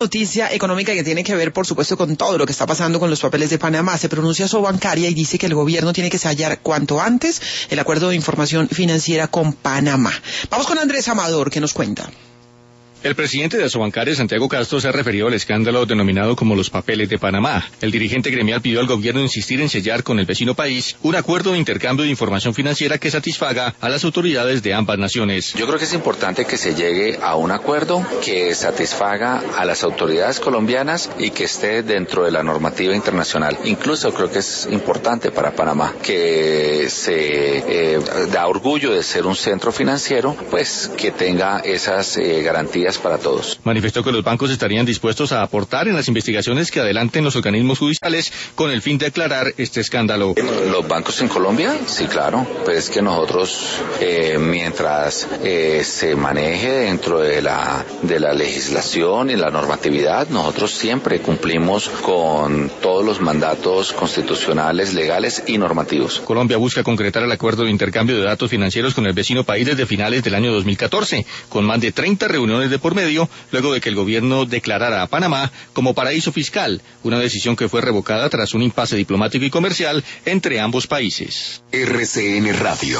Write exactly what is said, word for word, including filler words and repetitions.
Noticia económica que tiene que ver, por supuesto, con todo lo que está pasando con los papeles de Panamá. Se pronuncia Sobancaria y dice que el gobierno tiene que sellar cuanto antes el acuerdo de información financiera con Panamá. Vamos con Andrés Amador, que nos cuenta. El presidente de Asobancaria, Santiago Castro, se ha referido al escándalo denominado como los papeles de Panamá. El dirigente gremial pidió al gobierno insistir en sellar con el vecino país un acuerdo de intercambio de información financiera que satisfaga a las autoridades de ambas naciones. Yo creo que es importante que se llegue a un acuerdo que satisfaga a las autoridades colombianas y que esté dentro de la normativa internacional. Incluso creo que es importante para Panamá, que se eh, da orgullo de ser un centro financiero, pues que tenga esas eh, garantías para todos. Manifestó que los bancos estarían dispuestos a aportar en las investigaciones que adelanten los organismos judiciales con el fin de aclarar este escándalo. ¿Los bancos en Colombia? Sí, claro. Pues es que nosotros, eh, mientras eh, se maneje dentro de la, de la legislación y la normatividad, nosotros siempre cumplimos con todos los mandatos constitucionales, legales y normativos. Colombia busca concretar el acuerdo de intercambio de datos financieros con el vecino país desde finales del año dos mil catorce, con más de treinta reuniones de por medio, luego de que el gobierno declarara a Panamá como paraíso fiscal, una decisión que fue revocada tras un impasse diplomático y comercial entre ambos países. R C N Radio.